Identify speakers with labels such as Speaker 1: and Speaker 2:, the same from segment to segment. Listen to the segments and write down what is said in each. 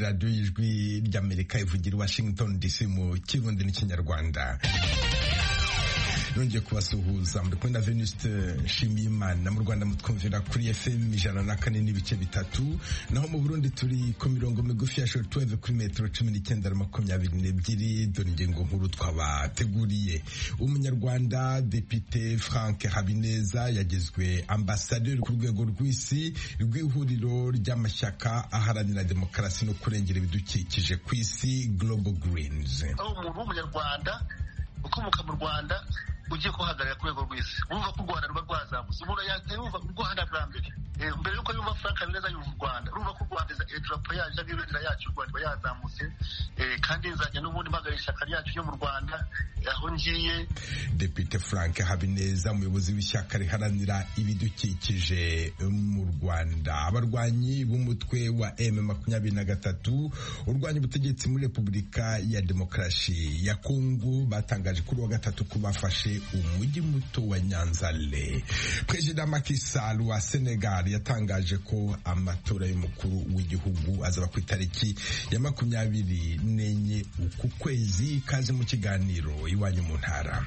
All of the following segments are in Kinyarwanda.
Speaker 1: radiyo y'ijwi ry'Amerika ivugira i Washington DC mu Kirundi n'Ikinyarwanda. Nongeye kubasuhuza muri kumwe na Venuste Nshimiyimana. Mu Rwanda mutwumvira kuri FM 104.3, naho mu Burundi turi ku mirongo migufi ya shortwave kuri metero 19-22. Dore ingingo nkuru twabateguriye. Umunyarwanda Depite Frank Habineza yagizwe ambasaderi ku rwego rw'isi rw'ihuriro ry'amashyaka aharanira demokarasi no kurengera ibidukikije ku isi, Global Greens.
Speaker 2: Umuntu w'umunyarwanda ukomoka mu Rwanda ugiye kuhagarara ku rwego rw'isi, urumva ko u Rwanda ruba rwazamutse. Umuntu yumva u Rwanda bwa mbere yuko yumva Frank Habineza yumva u Rwanda, urumva ko u Rwanda idarapo yacu n'ibendera yacu u Rwanda yazamutse, kandi nzajya n'ubundi mpagarara ishyaka ryacu ryo mu Rwanda aho ngiye.
Speaker 1: Depite Frank Habineza, umuyobozi w'ishyaka riharanira ibidukikije mu Rwanda. Abarwanyi b'umutwe wa M23 urwanya ubutegetsi muri Repubulika ya Demokarasi ya Kongo batangaje kuri wa gatatu ko bafashe umujyi muto wa Nyanzale. Perezida Macky Sall wa Senegal yatangaje ko amatora y'umukuru w'igihugu azaba ku itariki ya 24 uku kwezi. Kaze mu kiganiro iwanyu mu ntara.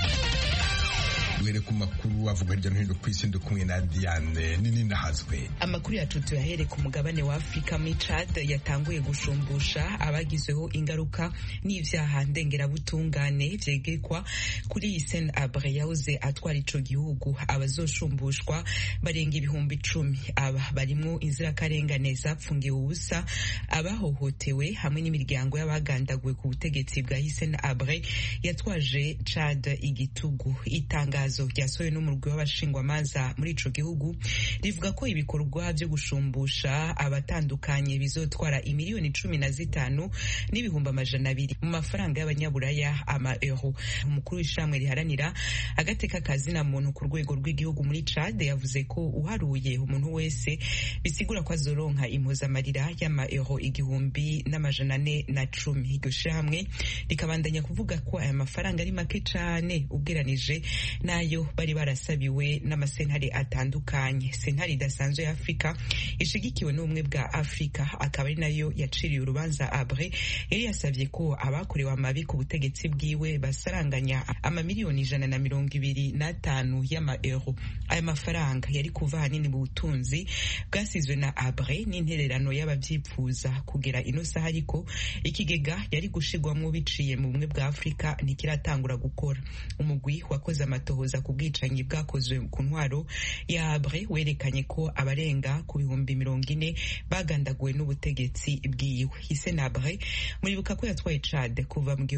Speaker 1: Duhere ku makuru avuga hirya no hino ku isi, kumwe na Diane nini nahazwe.
Speaker 3: Amakuru yacu tuyahere ku mugabane wa Afrika. Chad yatanguye gushumbusha abagizweho ingaruka n'ivyaha ndengerabutungane vyegekwa kuri Hissène Habré yahoze atwara ico gihugu. Abazoshumbushwa barenga 10,000. Aba barimwo inzirakarengane zapfungiwe ubusa, abahohotewe hamwe n'imiryango y'abagandaguwe ku butegetsi bwa Hissène Habré yatwaje Chad igitugu. Itangazo ryasohowe n'umurwi w'abashingwamanza muri ico gihugu rivuga ko ibikorwa byo gushumbusha abatandukanye bizotwara imiliyoni 15 n'ibihumbi 200 mu mafaranga y'abanyaburaya, ama euro. Umukuru w'ishamwe riharanira agateka kazina muntu ku rwego rw'igihugu muri Chad yavuze ko uharuye umuntu wese bisigura ko azoronka impuzamarira y'ama euro 1,410. Iryo shamwe rikabandanya kuvuga ko aya mafaranga ari make cane ugeranije nayo bari barasabiwe n'amasentare atandukanye. Sentare idasanzwe ya Afrika ishigikiwe n'ubumwe bwa Afrika akaba ari nayo yaciriye urubanza Habré yari yasavye ko abakorewe amabi ku butegetsi bwiwe basaranganya amamiliyoni 125 y'ama euro. Aya mafaranga yari kuva hanini mu butunzi bwasizwe na Habré n'intererano y'abavyipfuza kugera ino saha, ariko ikigega yari gushigwamwo biciye mu bumwe bwa Afrika ntikiratangura gukora. Umugwi wakoze amatohoza ku bwicanyi bwakozwe ku ntwaro ya Habré werekanye ko abarenga ku 40,000 bagandaguwe n'ubutegetsi bwiwe. Hissène Habré muribuka ko yatwaye Chad kuva mu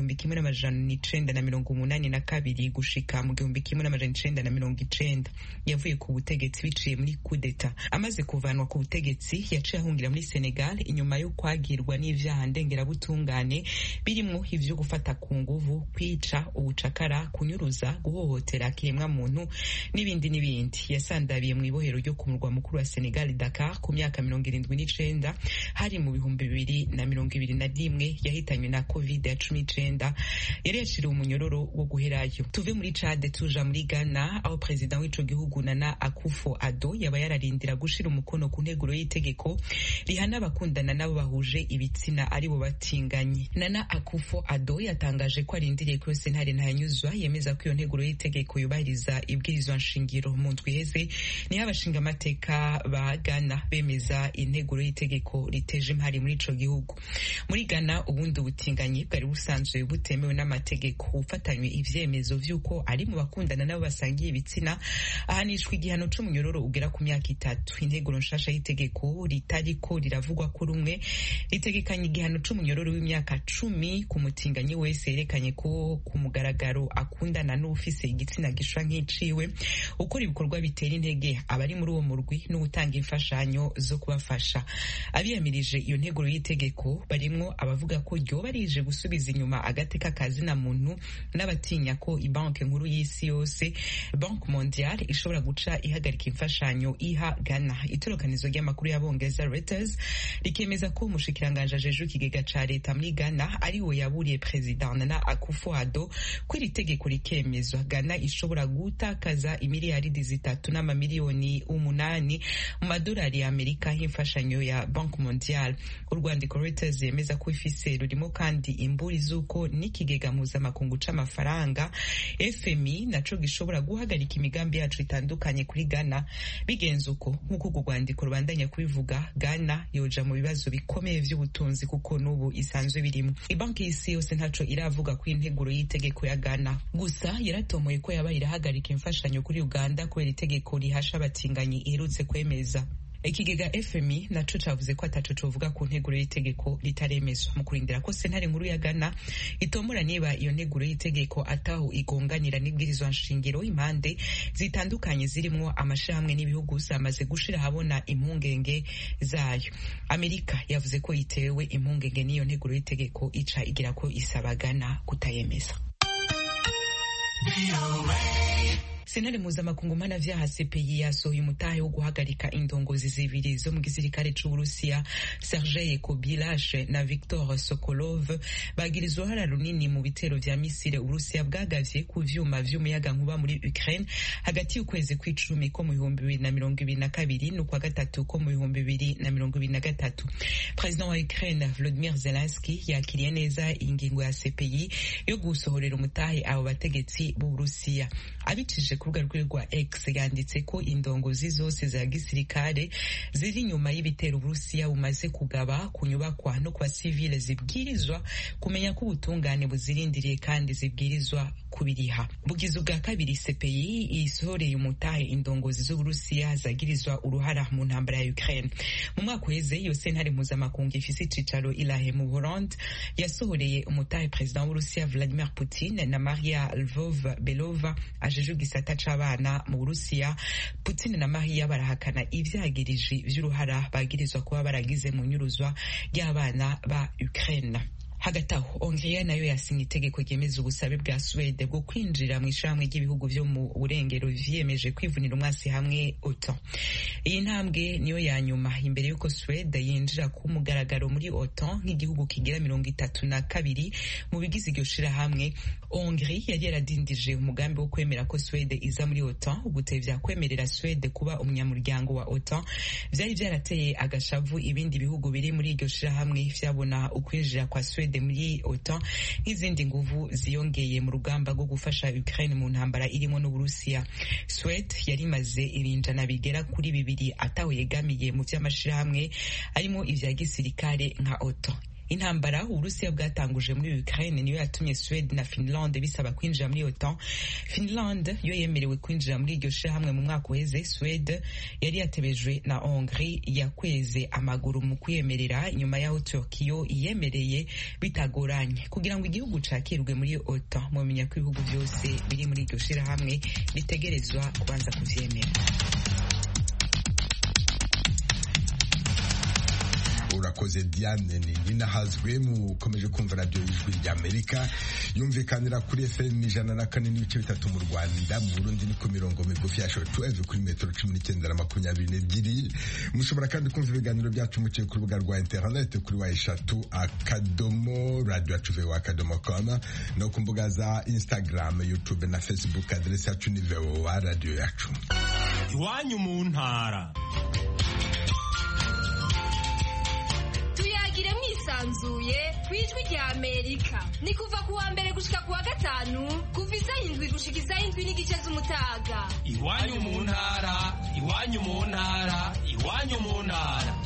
Speaker 3: 1982 gushika mu 1990. Yavuye ku butegetsi biciye muri coup d'etat. Amaze kuvanwa ku butegetsi yaciye ahungira muri Senegal inyuma yo kwagirwa n'ivyaha ndengerabutungane birimwo ivyo gufata ku nguvu, kwica, ubucakara, kunyuruza, guhohotera kiremwa muntu n'ibindi. Yasandabiye mu ibohero ryo ku murwa mukuru wa Senegal, Dakar, ku myaka 79 hari mu 2021. Yahitanywe na COVID-19. Yari yaciriwe umunyororo wo guherayo. Tuve muri Chad tuja muri Ghana, aho president w'ico gihugu Nana Akufo-Addo yaba yararindira gushira umukono ku nteguro y'itegeko rihana abakundana nabo bahuje ibitsina aribo batinganye. Nana Akufo-Addo yatangaje ko arindiriye ko sentare ntanyuzwa yemeza ko iyo nteguro y'itegeko yubahiriza ibwirizwa nshingiro. Mu ndwi iheze niho abashinga amateka ba Ghana bemeza integuro y'itegeko riteje impari muri ico gihugu. Muri Ghana ubundi ubutinganyi bwari busanzwe butemewe n'amategeko. Ufatanywe ivyemezo vy'uko ari mu bakundana nabo basangiye ibitsina ahanishwa igihano c'umunyororo ugera ku myaka 3. Integuro nshasha y'itegeko ritariko riravugwa ko rumwe ritegekanye igihano c'umunyororo w'imyaka 10 ku mutinganyi wese yerekanye ko ku mugaragaro akundana n'ufise igitsina gishwa nk'iciwe, ukora ibikorwa bitera intege abari muri uwo murwi no gutanga imfashanyo zo kubafasha. Abiyamirije iyo nteguro y'itegeko barimwo abavuga ko ryoba rije gusubiza inyuma agateka kazina muntu n'abatinya ko ibanke nkuru y'isi yose, Banque Mondiale, ishobora guca ihagarika imfashanyo iha Ghana. Itorokanizo ry'amakuru y'abongereza Reuters rikemeza ko umushikiranganje ajejwe ikigega ca leta muri Ghana ari we yaburiye President Nana Akufo-Addo ko iri tegeko rikemezwa Ghana ishobora ishobora gutakaza imiliyaridi 3 n'amamiliyoni 8 mu madolari ya Amerika y'imfashanyo ya Banque Mondiale. Urwandiko Reuters yemeza ko ifise rurimo kandi imburi z'uko n'ikigega mpuzamakungu c'amafaranga FMI naco gishobora guhagarika imigambi yacu itandukanye kuri Ghana. Bigenze uko nk'uko urwo rwandiko rubandanya kubivuga, Ghana yoja mu bibazo bikomeye vy'ubutunzi kuko n'ubu isanzwe birimo. Ibanki y'isi yose ntaco iravuga ku integuro y'itegeko ya Ghana, gusa yaratomoye ko yaba irahagarika imfashanyo kuri Uganda kubera itegeko rihasha abatinganyi iherutse kwemeza. Ikigega FMI naco cavuze ko ataco covuga ku nteguro y'itegeko ritaremezwa mu kurindira ko sentare nkuru ya Ghana itomora niba iyo nteguro y'itegeko ataho igonganira n'ibwirizwa nshingiro. Impande zitandukanye zirimwo amashirahamwe n'ibihugu zamaze gushira habona impungenge zayo. Amerika yavuze ko yitewe impungenge n'iyo nteguro y'itegeko ica igira ko isaba Ghana kutayemeza. Sentare mpuzamakungu mpanavyaha CPI yasohoye umutahe wo guhagarika indongozi zibiri zo mu gisirikare c'Uburusiya, Sergei Kobylash na Viktor Sokolov, bagirizwa uruhara runini mu bitero vya misile Uburusiya bwagavye ku vyuma vy'umuyagankuba muri Ukraine hagati y'ukwezi kw'icumi ko mu 2022 n'ukwa gatatu ko mu 2023. President wa Ukraine Volodymyr Zelensky yakiriye neza ingingo ya CPI yo gusohorera umutahe abo bategetsi b'Uburusiya. Abicije ku rubuga rwe rwa X yanditse ko indongozi zose za gisirikare ziri nyuma y'ibitero Uburusiya bumaze kugaba ku nyubakwa no kwa civile zibwirizwa kumenya ko ubutungane buzirindiriye kandi zibwirizwa kubiriha. Bugize ubwa kabiri CPI isohoreye umutahe indongozi z'Uburusiya zagirizwa uruhara mu ntambara ya Ukraine. Mu mwaka uheze iyo sentare mpuzamakungu ifise icicaro ilahe mu Burundi yasohoreye umutahe President w'Uburusiya Vladimir Putin na Maria Lvov-Belova ajejwe gisata c'abana mu Burusiya. Putin na Maria barahakana ivyagirije vy'uruhara bagirizwa kuba baragize mu nyuruzwa ry'abana ba Ukraine. Hagati aho Hongria nayo yasinye itegeko ryemeza ubusabe bwa Swede bwo kwinjira mu ishamwe ry'ibihugu vyo mu burengero vyiyemeje kwivunira umwasi hamwe OTAN. Iyi ntambwe niyo ya nyuma imbere yuko Swede yinjira ku mugaragaro muri OTAN nk'igihugu kigira 32 mu bigize iryo shirahamwe. Hongria yari yaradindije umugambi wo kwemera ko Swede iza muri OTAN. Ugutevya kwemerera Swede kuba umunyamuryango wa OTAN vyari vyarateye agashavu ibindi bihugu biri muri iryo shirahamwe vyabona ukwinjira kwa Swede muri OTAN nk'izindi nguvu ziyongeye mu rugamba rwo gufasha Ukraine mu ntambara irimo n'Uburusiya. Swede yari imaze irinjana bigera kuri 2 ataho yegamiye mu vy'amashirahamwe arimo ivya gisirikare nka OTAN. Intambara Uburusiya bwatanguje muri Ukraine niyo yatumye Sweden na Finland bisaba kwinjira muri OTAN. Finland yo yemerewe kwinjira muri iryo shirahamwe mu mwaka uheze. Sweden yari yatebejwe na Hongrie yakweze amaguru mu kwemerera nyuma yaho Turkiyo yemereye bitagoranye. Kugira ngo igihugu cakirwe muri OTAN mu menya ko ibihugu byose biri muri iryo shirahamwe bitegerezwa kubanza kuvyemera.
Speaker 1: Urakoze Diane Ninahazwe. Mukomeje kumva radio y'Ijwi ry'Amerika yumvikanira kuri FM 104.3 mu Rwanda, mu Burundi ni ku mirongo migufi ya shortwave kuri metero 19 na 22. Mushobora kandi kumva ibiganiro byacu muciye ku rubuga rwa internet kuri wa3.radio.com no ku mbuga za Instagram, YouTube na Facebook. Adresse yacu ni VOA Radio yacu.
Speaker 4: Iwanyu mu ntara.
Speaker 5: Sanzuye kwijwi rya Amerika ni kuva kuwa mbere gushika kuwa gatanu kuva 7 gushika 7 n'igice z'umutaga.
Speaker 4: Iwanyu mu ntara, iwanyu mu ntara, iwanyu mu ntara.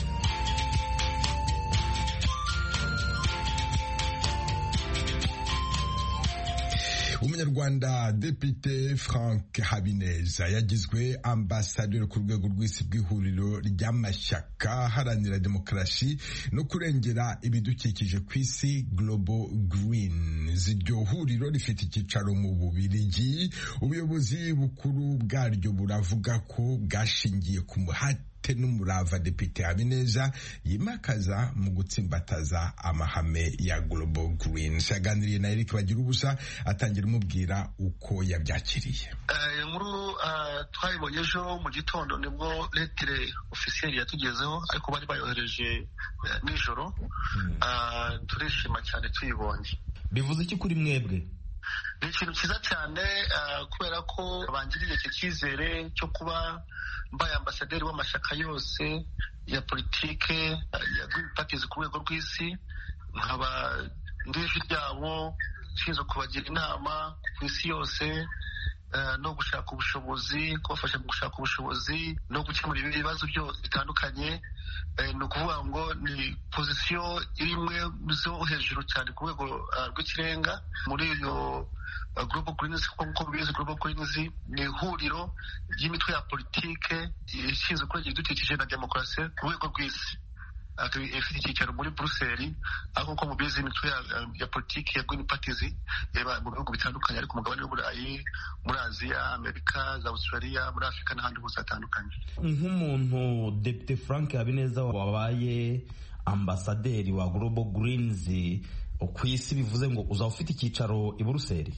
Speaker 1: Umunyarwanda Depite Frank Habineza yagizwe ambasaderi ku rwego rw'isi bw'ihuriro ry'amashyaka haranira demokarasi no kurengera ibidukikije ku isi, Global Green. Iryo huriro rifite icyicaro mu Bubiligi. Ubuyobozi bukuru bwaryo buravuga ko bwashingiye ku muhate n'umurava Depite Habineza yimakaza mu gutsimbataza amahame ya Global Green. Shaganiriye na Eric Bagirubusa atangira umubwira uko yabyakiriye.
Speaker 2: Inkuru twayibonye ejo mu gitondo nibwo lettre officielle yatugezeho, ariko bari bayohereje nijoro. Turishima cyane tuyibonye.
Speaker 4: Bivuze iki kuri mwebwe?
Speaker 2: ni ikintu cyiza cyane kubera ko bangiriye iki cyizere cyo kuba mbaye ambasaderi w'amashyaka yose ya politike ya Green Parties ku rwego rw'isi, nkaba ndi ijwi ryabo nshinzwe kubagira inama ku isi yose no gushaka ubushobozi, kubafasha mu gushaka ubushobozi no gukemura ibibazo byose bitandukanye. Ni ukuvuga ngo ni pozisiyo imwe zo hejuru cyane ku rwego rw'ikirenga muri iyo Global Greens. Nk'uko bizi, Global Greens ni ihuriro ry'imitwe ya politike ishinzwe kurengera ibidukikije na demokarasi ku rwego rw'isi. Ifite icyicaro muri Brussels, aho nk'uko mubizi imitwe ya politiki ya Green Parties yaba mu bihugu bitandukanye, ariko umugabane w'Uburayi, muri Aziya, Amerika, za Australia, muri Afurika n'ahandi hose hatandukanye.
Speaker 6: Nk'umuntu Depite Frank Habineza wabaye ambasaderi wa Global Greens ku isi, bivuze ngo uzaba ufite icyicaro i Brussels?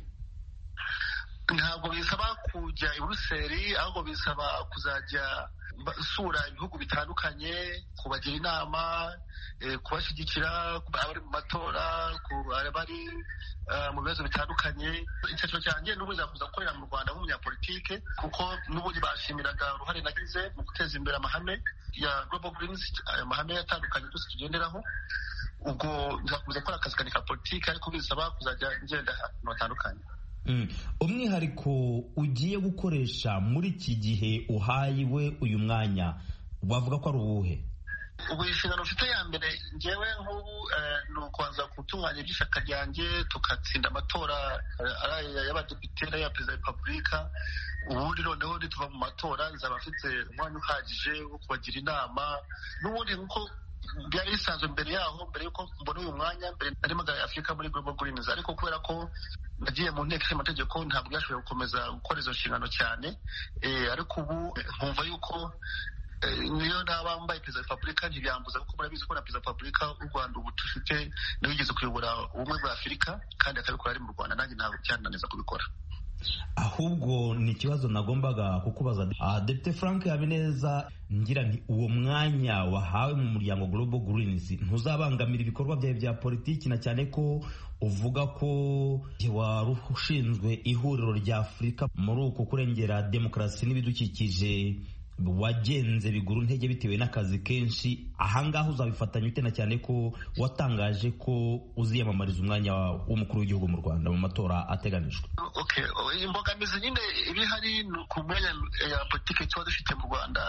Speaker 2: Ntabwo bisaba kujya i Brussels, ahubwo bisaba kuzajya sura ibihugu bitandukanye, kubagira inama, kubashyigikira abari mu matora, abari mu bibazo bitandukanye. Icyiciro cyanjye n'ubu nzakuza gukorera mu Rwanda nk'umunyapolitike, kuko n'ubundi bashimiraga uruhare nagize mu guteza imbere amahame ya Global Greens, aya mahame atandukanye twese tugenderaho. Ubwo nzakuza gukora akazi kanjye ka politike, ariko bisaba kuzajya ngenda ahantu hatandukanye.
Speaker 6: Umwihariko ugiye gukoresha muri iki gihe uhayiwe uyu mwanya wavuga ko ari uwuhe?
Speaker 2: Ubu inshingano mfite ya mbere ngewe nk'ubu ni ukubanza gutunganya iby'ishyaka ryanjye, tugatsinda amatora y'abadepite n'aya perezida wa repubulika. Ubundi noneho nituva mu matora nzaba mfite umwanya uhagije wo kubagira inama. N'ubundi nk'uko byari bisanzwe mbere yaho, mbere y'uko mbona uyu mwanya, mbere nari mpagarariye Afurika muri Global Greens, ariko kubera ko nagiye mu nteko ishinga amategeko ntabwo byashoboye gukomeza gukora izo nshingano cyane. Ariko ubu nkumva yuko niyo naba mbaye perezida wa repubulika ntibyambuza, kuko murabizi ko na perezida wa repubulika w'u Rwanda ubu dufite niwe ugeze kuyobora ubumwe bwa Afurika, kandi akabikora ari mu Rwanda. Nanjye ntabwo byananeza kubikora.
Speaker 6: Ahubwo ni ikibazo nagombaga kukubaza, Depite Frank Habineza, ngira nti uwo mwanya wahawe mu muryango Global Greens ntuzabangamira ibikorwa byawe bya politiki, na cyane ko uvuga ko wari ushinzwe ihuriro rya Afurika muri uko kurengera demokarasi n'ibidukikije, wagenze biguru ntege bitewe n'akazi kenshi. Ahangaha uzabifatanya ute, na cyane ko watangaje ko uziyamamariza umwanya w'umukuru w'igihugu mu Rwanda mu matora ateganijwe?
Speaker 2: Imbogamizi nyine ibihari ni ku mwanya ya politiki tuba dufite mu Rwanda.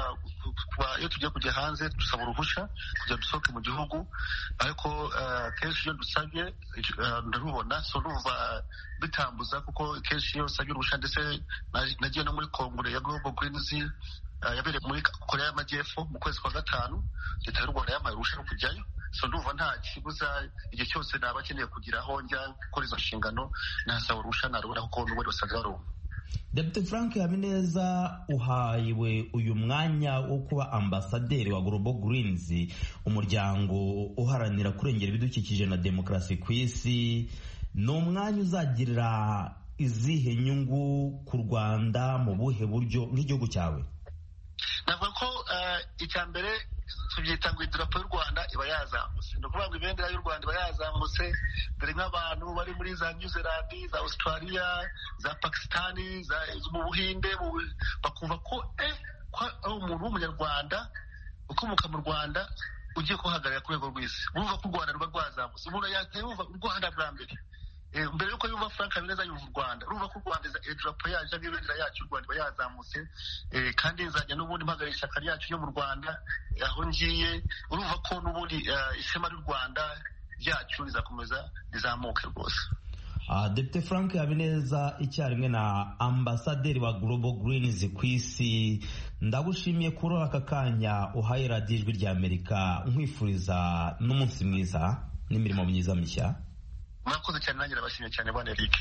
Speaker 2: Iyo tugiye kujya hanze dusaba uruhushya kugira dusohoke mu gihugu, ariko kenshi iyo dusabye ndarubona, so numva bitambuza, kuko kenshi iyo usabye uruhushya, ndetse nagiye no muri kongere ya Global Greens yabereye muri Korea y'Amajyepfo mu kwezi kwa gatanu, leta y'u Rwanda yampaye uruhushya rwo kujyayo. So ndumva nta kibuza, igihe cyose naba akeneye kugira aho njya gukora izo nshingano nasaba uruhushya narubona, kuko n'ubundi basanzwe barumva.
Speaker 6: Depite Frank Habineza, uhayiwe uyu mwanya wo kuba ambasaderi wa Global Greens, umuryango uharanira kurengera ibidukikije na demokarasi ku isi. Ni umwanya uzagirira izihe nyungu ku Rwanda, mu buhe buryo nk'igihugu cyawe?
Speaker 2: Navuga ko icya mbere tubyita ngo idarapo y'u Rwanda iba yazamutse. Ni ukuvuga ngo ibendera y'u Rwanda iba yazamutse, dore nk'abantu bari muri za New Zealand, za Australia, za Pakistan, mu Buhinde, bakumva ko ari umuntu w'umunyarwanda ukomoka mu Rwanda ugiye kuhagarara ku rwego rw'isi. Bumva ko u Rwanda ruba rwazamutse. Umuntu yumva u Rwanda bwa mbere, mbere yuko yumva Frank Habineza yumva u Rwanda, urumva ko u Rwanda idarapo yacu n'ibendera yacu u Rwanda iba yazamutse. Kandi nzajya n'ubundi mpagarariye ishyaka ryacu ryo mu Rwanda aho ngiye. Urumva ko n'ubundi ishema ry'u Rwanda ryacu rizakomeza rizamuke rwose.
Speaker 6: Depite Frank Habineza, icyarimwe na ambasaderi wa Global Greens ku isi, ndagushimiye kuri aka kanya uhaye radiyo Ijwi ry'Amerika, nkwifuriza n'umunsi mwiza n'imirimo myiza mishya.
Speaker 2: Mwakoze cyane, nanjye nabashimiye cyane bwana Eric.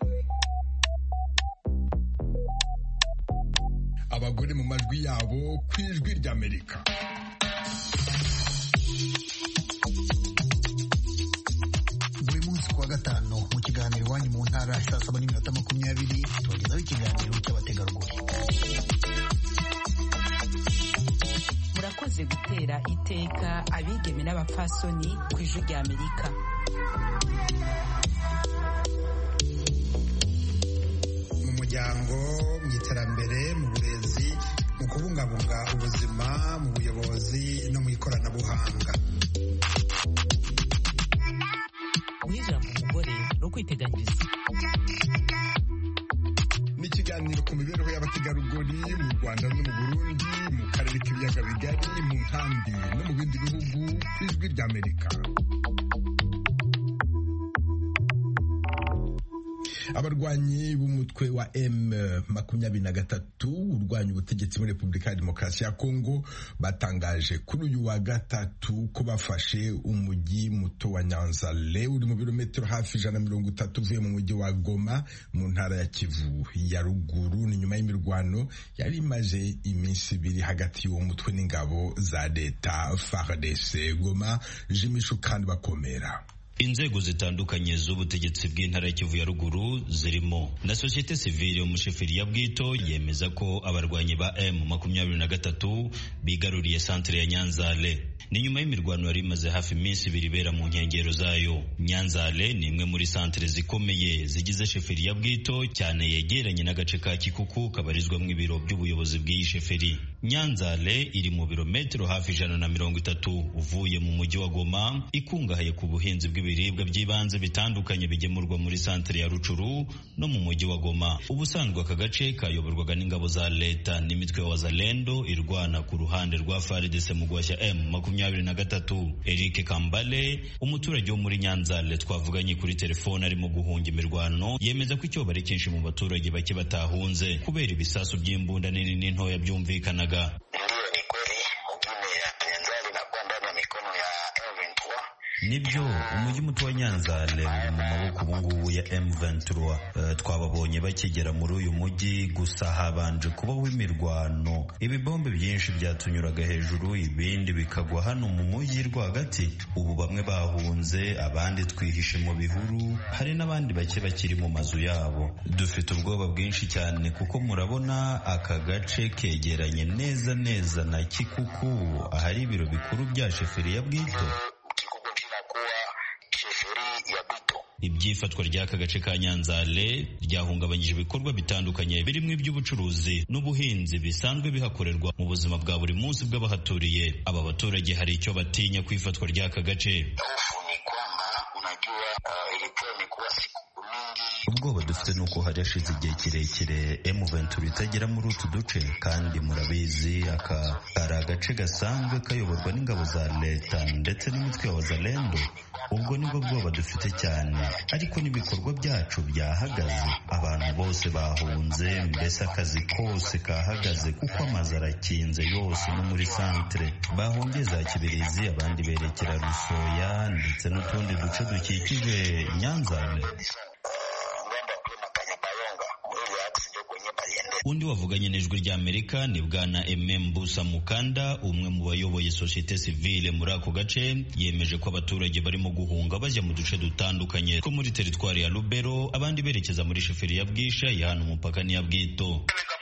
Speaker 1: Abagore mu majwi yabo ku Ijwi ry'Amerika.
Speaker 7: Buri munsi kuwa gatanu mu kiganiro Iwanyu mu Ntara saa 7:20 tubagezaho ikiganiro cy'abategarugori.
Speaker 3: Murakoze gutera iteka abigeme n'abapfasoni ku Ijwi ry'Amerika.
Speaker 7: mu iterambere, mu burezi, mu kubungabunga ubuzima, mu buyobozi no mu ikoranabuhanga.
Speaker 8: Ijambo umugore no kwiteganyiriza.
Speaker 1: Ni ikiganiro ku mibereho y'abategarugori mu Rwanda no mu Burundi, mu karere k'ibiyaga bigari, mu nkambi no mu bindi bihugu ku Ijwi ry'Amerika. Abarwanyi b'umutwe wa M23 urwanya ubutegetsi muri Repubulika ya Demokarasi ya Kongo batangaje kuri uyu wa gatatu ko bafashe umujyi muto wa Nyanzale uri mu birometero hafi 130 uvuye mu mujyi wa Goma mu ntara ya Kivu ya ruguru. Ni nyuma y'imirwano yari imaze iminsi ibiri hagati y'uwo mutwe n'ingabo za leta FARDC. Goma, Jimishu kandi bakomera.
Speaker 9: Inzego zitandukanye z'ubutegetsi bw'intara ya Kivu ya ruguru zirimo na societe civile mu sheferi ya Bwito yemeza ko abarwanyi ba M23 bigaruriye centre ya Nyanzale. Ni nyuma y'imirwano yari imaze hafi iminsi ibiri ibera mu nkengero zayo. Nyanzale ni imwe muri centre zikomeye zigize sheferi ya Bwito, cyane yegeranye n'agace ka Kikuku kabarizwamo ibiro by'ubuyobozi bw'iyi sheferi. Nyanzale iri mu birometero hafi 130 uvuye mu mujyi wa Goma, ikungahaye ku buhinzi bw'ibiribwa by'ibanze bitandukanye bigemurwa muri centre ya Rucuru no mu mujyi wa Goma. Ubusanzwe aka gace kayoborwaga n'ingabo za leta n'imitwe ya Wazalendo irwana ku ruhande rwa FARDC mu guhashya M23. Eric Kambale, umuturage wo muri Nyanzale twavuganye kuri telefone arimo guhunga imirwano, yemeza ko icyo bari kenshi mu baturage bake batahunze kubera ibisasu by'imbunda nini n'intoya byumvikanaga. Nibyo, umujyi muto wa Nyanzale uri mu maboko ubungubu ya M23. Twababonye bakigera muri uyu mujyi, gusa habanje kubaho imirwano. Ibibombe byinshi byatunyuraga hejuru, ibindi bikagwa hano mu mujyi rwagati. Ubu bamwe bahunze, abandi twihishe mu bihuru, hari n'abandi bake bakiri mu mazu yabo. Dufite ubwoba bwinshi cyane kuko murabona aka gace kegeranye neza neza na Kikuku, ahari ibiro bikuru bya sheferi ya Bwito. Ibyifatwa ry'aka gace ka Nyanzale ryahungabanyije ibikorwa bitandukanye birimo iby'ubucuruzi n'ubuhinzi bisanzwe bihakorerwa mu buzima bwa buri munsi bw'abahaturiye. Aba baturage hari icyo batinya ku ifatwa ry'aka gace. Ubwoba dufite nuko hari hashize igihe kirekire M23 itagera muri utu duce, kandi murabizi aka ari agace gasanzwe kayoborwa n'ingabo za leta ndetse n'imitwe ya Wazalendo. Ubwo nibwo bwoba dufite cyane, ariko n'ibikorwa byacu byahagaze, abantu bose bahunze, mbese akazi kose kahagaze kuko amazu arakinze yose no muri centre. Bahungiye za Kibirizi, abandi berekera Rusoya ndetse n'utundi duce dukikije Nyanzale. Undi wavuganye n'Ijwi ry'Amerika ni bwana Mbusa Mukanda, umwe mu bayoboye societe civile muri ako gace, yemeje ko abaturage barimo guhunga bajya mu duce dutandukanye ko muri teritwari ya Lubero, abandi berekeza muri sheferi ya Bwisha yahana umupaka n'iya Bwito.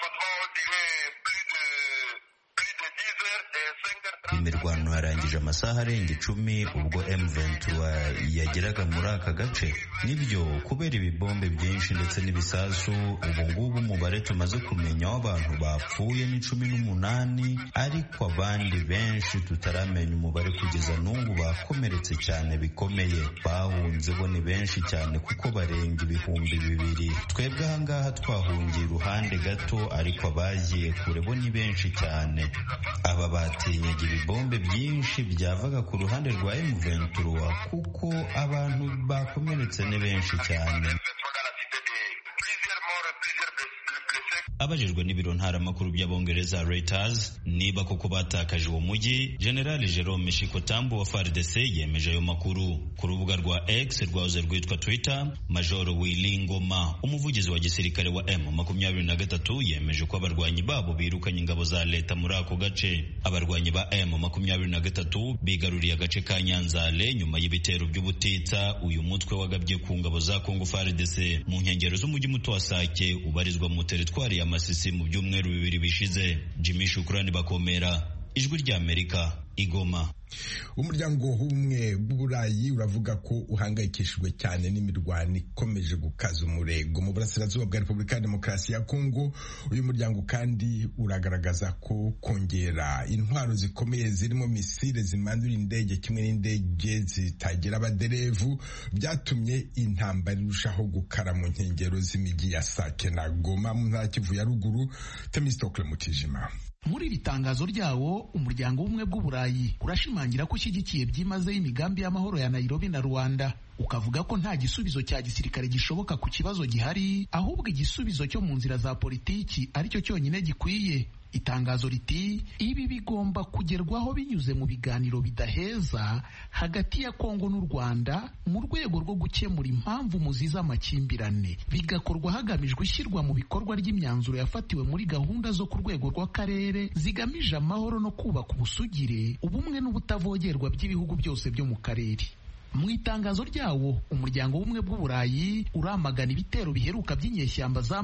Speaker 9: Imirwano yarangije amasaha arenga 10 ubwo M23 yageraga muri aka gace. Nibyo, kubera ibibombe byinshi ndetse n'ibisasu, ubu ngubu umubare tumaze kumenya w'abantu bapfuye ni 18, ariko abandi benshi tutaramenya umubare kugeza n'ubu bakomeretse cyane bikomeye. Bahunze bo ni benshi cyane kuko barenga 2,000. Twebwe ahangaha twahungiye iruhande gato, ariko abagiye kure bo ni benshi cyane. Aba batinyaga ibibombe byinshi byavaga ku ruhande rwa M23 kuko abantu bakomeretse ni benshi cyane. Abajijwe n'ibiro ntaramakuru by'Abongereza Reuters niba koko batakaje uwo mujyi, General Jerome Shikotambo wa FARDC yemeje ayo makuru. Ku rubuga rwa X rwahoze rwitwa Twitter, Major Willy Ngoma, umuvugizi wa gisirikare wa M23, yemeje ko abarwanyi babo birukanye ingabo za leta muri ako gace. Abarwanyi ba M23 bigaruriye agace ka Nyanzale nyuma y'ibitero by'ubutitsa uyu mutwe wagabye ku ngabo za Congo FARDC mu nkengero z'umujyi muto wa Sake ubarizwa mu teritwari ya Masisi mu byumweru 2 bishize. Jimmy Shukrani bakomera, Ijwi ry'Amerika, Igoma.
Speaker 1: Umuryango w'ubumwe bw'Uburayi uravuga ko uhangayikishijwe cyane n'imirwano ikomeje gukaza umurego mu burasirazuba bwa Repubulika ya Demokarasi ya Kongo. Uyu muryango kandi uragaragaza ko kongera intwaro zikomeye zirimo misile zimandura indege kimwe n'indege zitagira abaderevu byatumye intambara irushaho gukara mu nkengero z'imijyi ya Sake na Goma mu ntara Kivu ya ruguru. Temistokle Mutijima.
Speaker 10: Muri iri tangazo ryawo, umuryango w'ubumwe bw'Uburayi urashimangira ko ushyigikiye byimazeyo imigambi y'amahoro ya Nairobi na Rwanda, ukavuga ko nta gisubizo cya gisirikare gishoboka ku kibazo gihari, ahubwo igisubizo cyo mu nzira za politiki aricyo cyonyine gikwiye. Itangazo riti ibi bigomba kugerwaho binyuze mu biganiro bidaheza hagati ya Kongo n'u Rwanda mu rwego rwo gukemura impamvu muziza amakimbirane, bigakorwa hagamijwe ishyirwa mu bikorwa ry'imyanzuro yafatiwe muri gahunda zo ku rwego rw'akarere zigamije amahoro no kubaka ubusugire, ubumwe n'ubutavogerwa by'ibihugu byose byo mu karere. Mu itangazo ryawo, umuryango w'ubumwe bw'Uburayi uramagana ibitero biheruka by'inyeshyamba za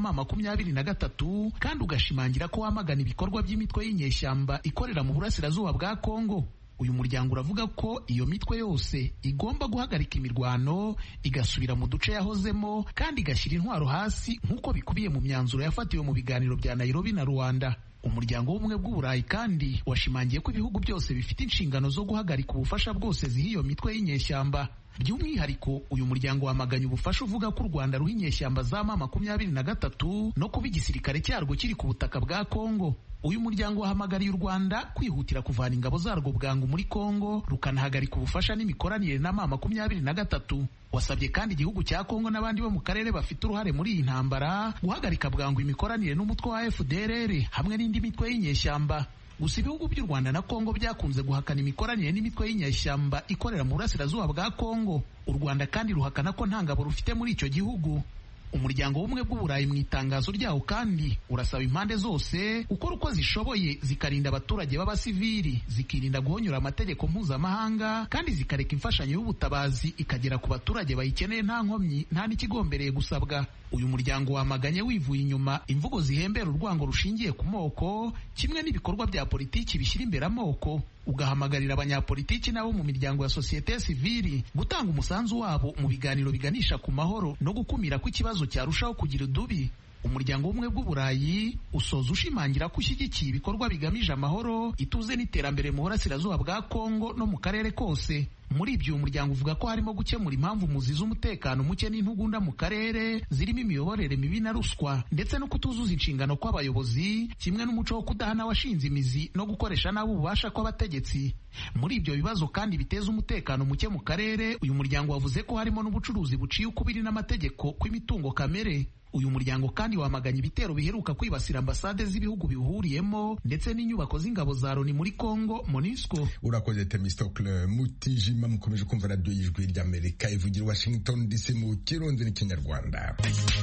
Speaker 10: M23 kandi ugashimangira ko wamagana ibikorwa by'imitwe y'inyeshyamba ikorera mu burasirazuba bwa Kongo. Uyu muryango uravuga ko iyo mitwe yose igomba guhagarika imirwano, igasubira mu duce yahozemo kandi igashyira intwaro hasi nk'uko bikubiye mu myanzuro yafatiwe mu biganiro bya Nairobi na Rwanda. Umuryango w'ubumwe bw'Uburayi kandi washimangiye ko ibihugu byose bifite inshingano zo guhagarika ubufasha bwose ziha iyo mitwe y'inyeshyamba. By'umwihariko uyu muryango wamaganye ubufasha uvuga ko u Rwanda ruha inyeshyamba za M23 no kuba igisirikare cyarwo kiri ku butaka bwa Kongo. Uyu muryango wahamagariye u Rwanda kwihutira kuvana ingabo zarwo bwangu muri Kongo, rukanahagarika ubufasha n'imikoranire na M23. Wasabye kandi igihugu cya Kongo n'abandi bo mu karere bafite uruhare muri iyi ntambara guhagarika bwangu imikoranire n'umutwe wa FDLR hamwe n'indi mitwe y'inyeshyamba. Gusa ibihugu by'u Rwanda na Kongo byakunze guhakana imikoranire n'imitwe y'inyeshyamba ikorera mu burasirazuba bwa Kongo. U Rwanda kandi ruhakana ko nta ngabo rufite muri icyo gihugu. Umuryango w'ubumwe bw'Uburayi mu itangazo ryawo kandi urasaba impande zose gukora uko zishoboye zikarinda abaturage b'abasivili, zikirinda guhonyora amategeko mpuzamahanga kandi zikareka imfashanyo y'ubutabazi ikagera ku baturage bayikeneye nta nkomyi nta n'ikigombereye gusabwa. Uyu muryango wamaganye wivuye inyuma imvugo zihembera urwango rushingiye ku moko kimwe n'ibikorwa bya politiki bishyira imbere amoko, ugahamagarira abanyapolitiki nabo mu miryango ya sosiyete sivili gutanga umusanzu wabo mu biganiro biganisha ku mahoro no gukumira ko ikibazo cyarushaho kugira udubi. Umuryango w'ubumwe bw'Uburayi usoza ushimangira ko ushyigikiye ibikorwa bigamije amahoro, ituze n'iterambere mu burasirazuba bwa Kongo no mu karere kose. Muri ibyo umuryango uvuga ko harimo gukemura impamvu muziza umutekano muke n'intugunda mu karere zirimo imiyoborere mibi na ruswa ndetse no kutuzuza inshingano kw'abayobozi kimwe n'umuco wo kudahana washinze imizi no gukoresha nabi ububasha kw'abategetsi. Muri ibyo bibazo kandi biteza umutekano muke mu karere, uyu muryango wavuze ko harimo n'ubucuruzi buciye ukubiri n'amategeko kw'imitungo kamere. Uyu muryango kandi wamaganye ibitero biheruka kwibasira ambasade z'ibihugu biwuhuriyemo ndetse n'inyubako z'ingabo za Loni muri Kongo MONUSCO.
Speaker 1: Urakoze Temistokle Mutijima. Mukomeje kumva radio y'Ijwi ry'Amerika ivugira Washington DC mu Kirundi n'Ikinyarwanda.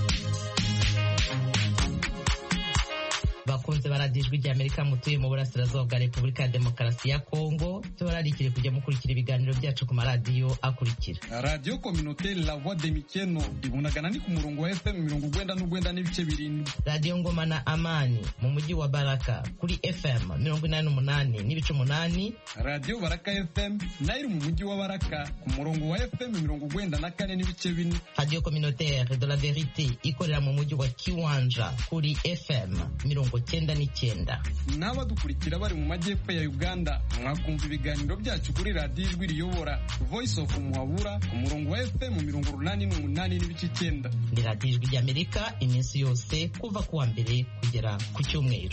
Speaker 8: Bakunze baradijwe ry'Amerika mutuye mu burasirazuba bwa Repubulika ya Demokarasi ya Kongo, tubararikire kujya mukurikira ibiganiro byacu ku maradiyo akurikira:
Speaker 11: Radio Communautaire La Voix de Mikeno ibunagana ni ku murongo wa FM 99 n'ibice 7,
Speaker 8: Radio Ngoma na Amani mu mujyi wa Baraka kuri FM 88 n'ibice 8,
Speaker 11: Radio Baraka FM nayo mu mujyi wa Baraka ku murongo wa FM 94 n'ibice 4,
Speaker 8: Radio Communautaire de la Vérité ikorera mu mujyi wa Kiwanja kuri FM 99.
Speaker 11: N'abadukurikira bari mu majyepfo ya Uganda mwakumva ibiganiro byacu kuri Radio Ijwi Riyobora Voice of Muhabura ku murongo wa FM 88 n'ibice 9.
Speaker 8: Ni Radio Ijwi ry'Amerika iminsi yose kuva kuwa mbere kugera ku cyumweru.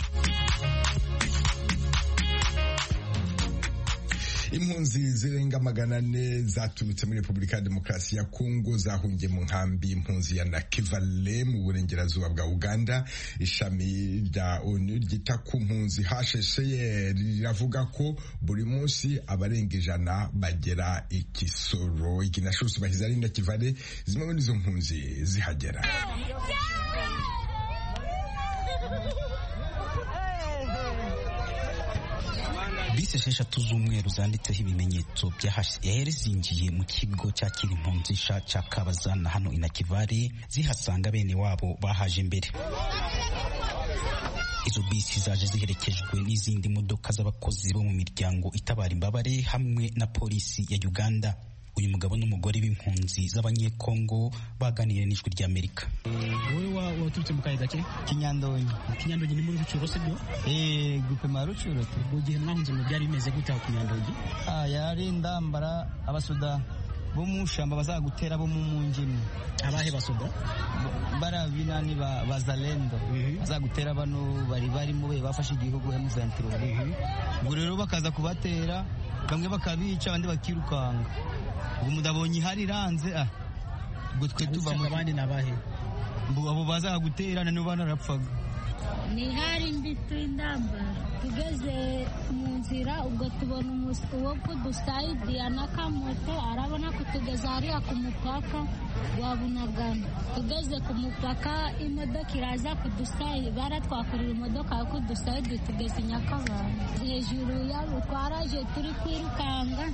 Speaker 1: Impunzi zirenga 400 zaturutse muri Repubulika ya Demokarasi ya Kongo zahungiye mu nkambi impunzi ya Nakivale mu burengerazuba bwa Uganda. Ishami rya ONU ryita ku mpunzi HCR riravuga ko buri munsi abarenga 100 bagera ikisoro. Ikinashusho bahizari Nakivale zimwe muri izo mpunzi zihagera.
Speaker 12: Bisi 6 z'umweru zanditseho ibimenyetso bya HCR zinjiye mu kigo cyakira impunzi cya Kabazana hano i Nakivale zihasanga bene wabo bahaje mbere. izo bisi zaje ziherekejwe n'izindi modoka z'abakozi bo mu miryango itabara imbabare hamwe na polisi ya Uganda. Uyu mugabo n'umugore b'impunzi z'abanyekongo baganiriye n'ijwi ry'Amerika.
Speaker 13: Wowe waturutse mu kahe gace? Kinyandonyi ni muri Rucuro sibyo? Gupema Rucuro. Ubwo gihe mwahunze mu byari bimeze gute ku Kinyandonyi? Yari ndambara abasoda bo mu shamba bazagutera bo mu ngini. Abahe basoda? Barabinani bazalendo. Bazagutera bano bari barimo bafashe igihugu M23. Ubwo rero bakaza kubatera bamwe bakabica abandi bakirukanga. Ubu mudabonye hari ranze ubwo twe tuva mu bandi nabahe abo baza guterana no banarapfaga
Speaker 14: ni hari mbitu indambara tugeze mu nzira ubwo tubona uwo kudusaidia n'akamoto arabona kutugeza hariya ku mupaka wa Bunagana. Tugeze ku mupaka imodoka iraza kudusaidia baratwakurira imodoka yo kudusaidia tugeze Nyakabanda hejuru yabo twaraje turi kwirukanga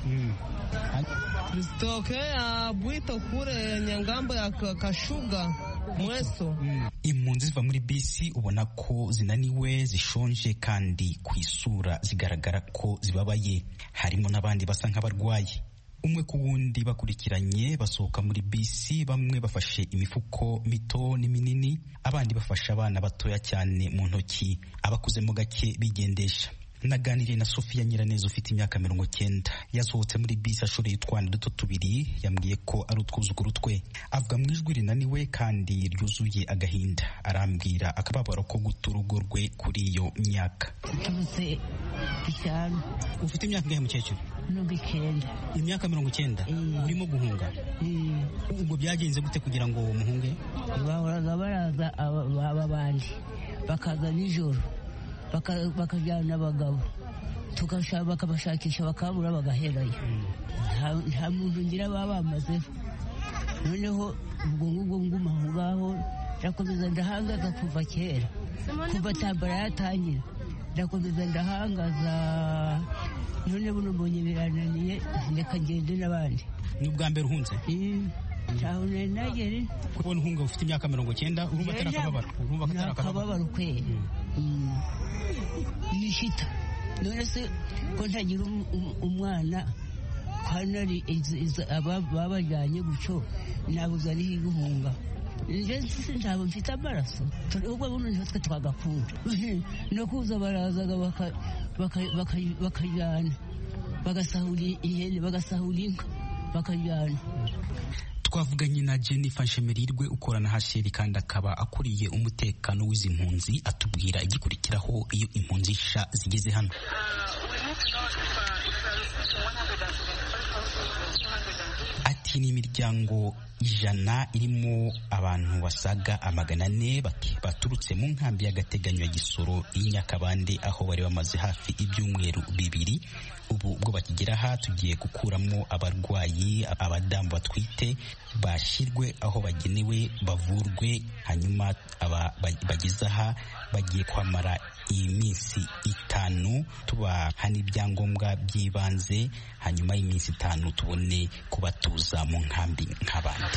Speaker 15: Zitokea Bwito kure Nyangambo ya Kashuga Mweso.
Speaker 12: Impunzi ziva muri bisi ubona ko zinaniwe, zishonje kandi ku isura zigaragara ko zibabaye. Harimo n'abandi basa nk'abarwayi. Umwe ku wundi bakurikiranye basohoka muri bisi, bamwe bafashe imifuko mito n'iminini, abandi bafashe abana batoya cyane mu ntoki, abakuzemo gake bigendesha. Naganiriye na Sofia Nyiraneza ufite imyaka 90 yasohotse muri bisi ashoreye utwana duto tubiri, yambwiye ko ari utwuzuguru twe. Avuga mu ijwi rinaniwe kandi ryuzuye agahinda, arambwira akababaro ko guta urugo rwe kuri iyo myaka.
Speaker 16: Turutse cyane.
Speaker 12: Ufite imyaka ingahe mukecuru?
Speaker 16: 90.
Speaker 12: Imyaka 90 urimo guhunga? Ubwo byagenze gute kugira ngo muhunge?
Speaker 16: Bahoraga baraza aba bandi bakaza nijoro bakajyana abagabo bakabashakisha bakabura bagaherayo. Nta muntu ngira baba bamazeho. Noneho ubwo ngubwo nguma aho ngaho ndakomeza ndahangaza kuva kera, kuva tambara yatangira ndakomeza ndahangaza. None buno mbonye birananiye ndeka ngende n'abandi.
Speaker 12: Ni ubwa mbere uhunze?
Speaker 16: Ntaho nagere
Speaker 12: kubona uhunga ufite imyaka 90 urumva atari akababaro? Urumva ko atari
Speaker 16: akababaro kweli. Nishita none se ko ntagira umwana kandi babajyanye gucyo nabuze ari guhunga. Nje ntabwo mfite amaraso ubwo buno ntitwe twagakunda no kuza barazaga bakajyana bagasahura ihene bagasahura inka bakajyana.
Speaker 12: Twavuganye na Jennifer Shemerirwe ukorana hasheri kandi akaba akuriye umutekano w'izi mpunzi, atubwira igikurikiraho iyo impunzi sha zigeze hano. Ati ni imiryango 100 irimo abantu basaga 400 baturutse mu nkambi y'agateganyo ya Gisoro y'Inyakabande aho bari bamaze hafi ibyumweru 2. Ubu ubwo bakigera aha tugiye gukuramo abarwayi, abadamu batwite bashyirwe aho bagenewe bavurwe, hanyuma bageze aha bagiye kwamara iminsi 5 tubaha n'ibyangombwa by'ibanze, hanyuma y'iminsi 5 tubone kubatuza mu nkambi nk'abandi.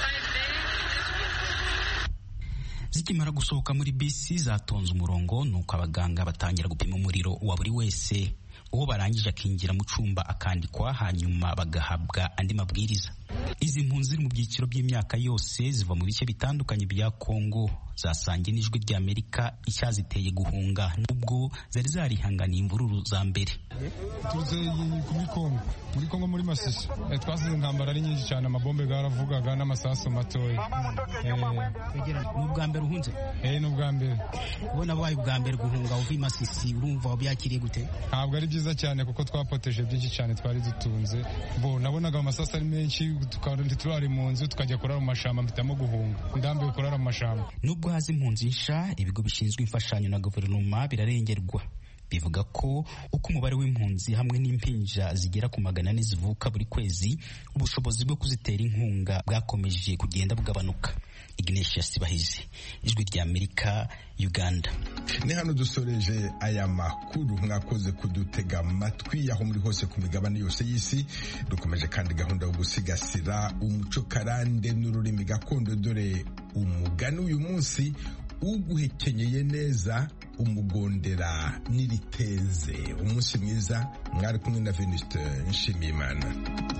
Speaker 12: Zikimara gusohoka muri bisi zatonze umurongo, nuko abaganga batangira gupima umuriro wa buri wese. Uwo barangije akinjira mu cumba akandikwa, hanyuma bagahabwa andi mabwiriza. Izi mpunzi ziri mu byiciro by'imyaka yose ziva mu bice bitandukanye bya Kongo, zasangiye n'ijwi ry'Amerika icyaziteye guhunga nubwo zari zarihanganiye imvururu za mbere.
Speaker 17: Tuze muri Kongo muri Masisi twasize intambara ari nyinshi cyane, amabombe garavugaga n'amasaso matoya.
Speaker 12: N'ubwa mbere uhunze?
Speaker 17: N'ubwa mbere.
Speaker 12: Ubona wayi ubwa mbere guhunga uvi Masisi, urumva wabyakiriye gute?
Speaker 17: Ntabwo ari byiza cyane kuko twapoteje byinshi cyane twari dutunze. Nabonaga amasaso ari menshi, turari mu nzu tukajya kurara mu mashamba, mpitamo guhunga. Ndambiwe kurara mu mashamba.
Speaker 12: Nubwo haza impunzi nsha, ibigo bishinzwe imfashanyo na guverinoma birarengerwa. Bivuga ko uko umubare w'impunzi hamwe n'impinja zigera ku 400 zivuka buri kwezi, ubushobozi bwo kuzitera inkunga bwakomeje kugenda bugabanuka. Ignatius Bahizi, ijwi ry'Amerika, Uganda.
Speaker 1: Ni hano dusoreje aya makuru. Mwakoze kudutega amatwi aho muri hose ku migabane yose y'isi. Dukomeje kandi gahunda yo gusigasira umuco karande n'ururimi gakondo, dore umugani uyu munsi uguhekenyeye neza Umugondera n'Iriteze. Umunsi mwiza, mwari kumwe na Venuste Nshimiyimana.